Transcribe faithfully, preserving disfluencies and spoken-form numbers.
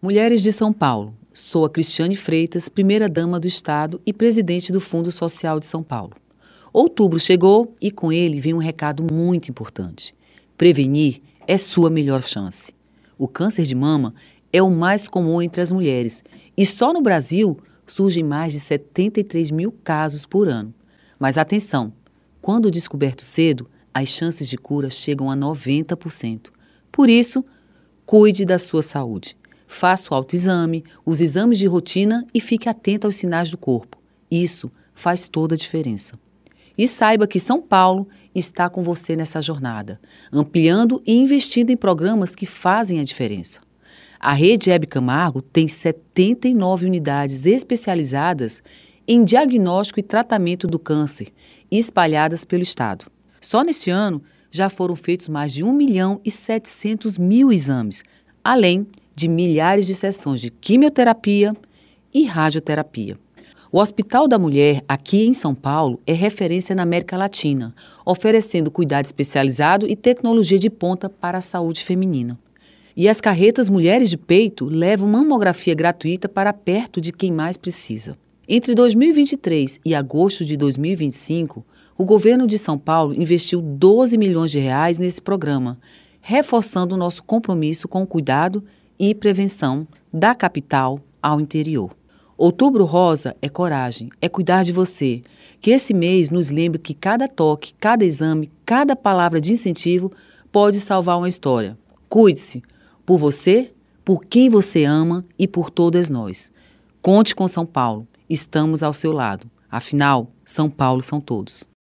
Mulheres de São Paulo. Sou a Cristiane Freitas, primeira-dama do Estado e presidente do Fundo Social de São Paulo. Outubro chegou e com ele vem um recado muito importante. Prevenir é sua melhor chance. O câncer de mama é o mais comum entre as mulheres e só no Brasil surgem mais de setenta e três mil casos por ano. Mas atenção, quando descoberto cedo, as chances de cura chegam a noventa por cento. Por isso, cuide da sua saúde. Faça o autoexame, os exames de rotina e fique atento aos sinais do corpo. Isso faz toda a diferença. E saiba que São Paulo está com você nessa jornada, ampliando e investindo em programas que fazem a diferença. A Rede Hebe Camargo tem setenta e nove unidades especializadas em diagnóstico e tratamento do câncer, espalhadas pelo Estado. Só neste ano já foram feitos mais de um milhão e setecentos mil exames, além de milhares de sessões de quimioterapia e radioterapia. O Hospital da Mulher, aqui em São Paulo, é referência na América Latina, oferecendo cuidado especializado e tecnologia de ponta para a saúde feminina. E as carretas Mulheres de Peito levam mamografia gratuita para perto de quem mais precisa. Entre dois mil e vinte e três e agosto de dois mil e vinte e cinco, o governo de São Paulo investiu doze milhões de reais nesse programa, reforçando o nosso compromisso com o cuidado e prevenção da capital ao interior. Outubro Rosa é coragem, é cuidar de você. Que esse mês nos lembre que cada toque, cada exame, cada palavra de incentivo pode salvar uma história. Cuide-se, por você, por quem você ama e por todas nós. Conte com São Paulo, estamos ao seu lado. Afinal, São Paulo são todos.